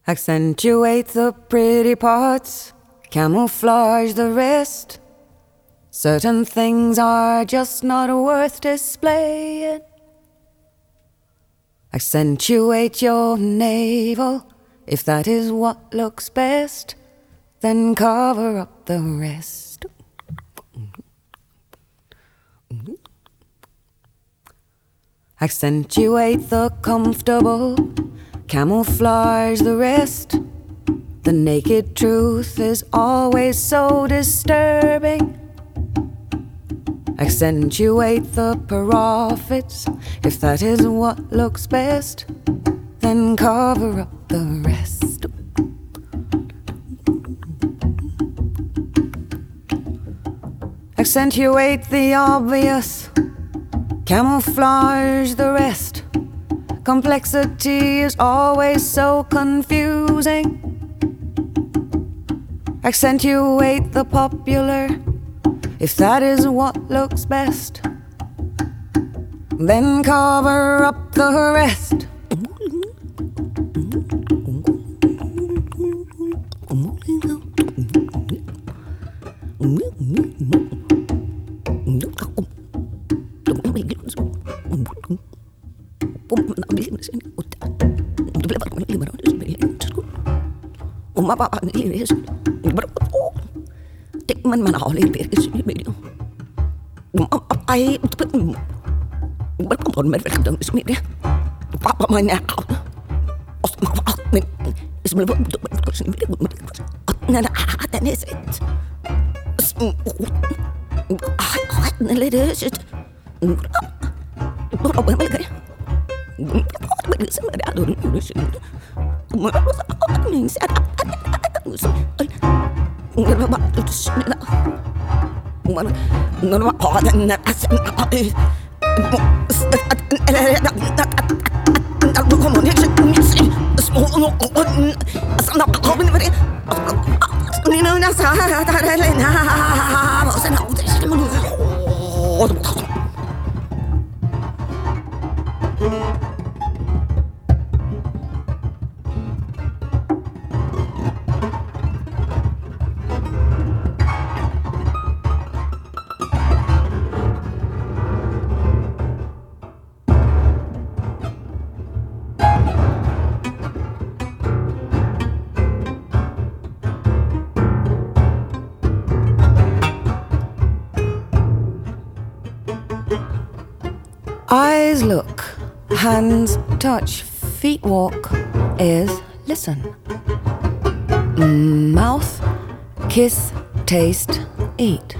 Accentuate the pretty parts, camouflage the rest. Certain things are just not worth displaying. Accentuate your navel, if that is what looks best, then cover up the rest. Accentuate the comfortable, camouflage the rest. The naked truth is always so disturbing. Accentuate the profits, if that is what looks best, then cover up the rest. Accentuate the obvious, camouflage the rest. Complexity is always so confusing. Accentuate the popular, if that is what looks best, then cover up the rest. Eyes look, hands touch, feet walk, ears listen. Mouth kiss, taste, eat.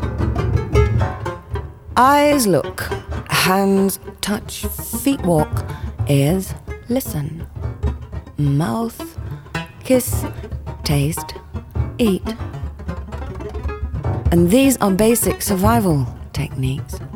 Eyes look, hands touch, feet walk, ears listen. Mouth kiss, taste, eat. And these are basic survival techniques.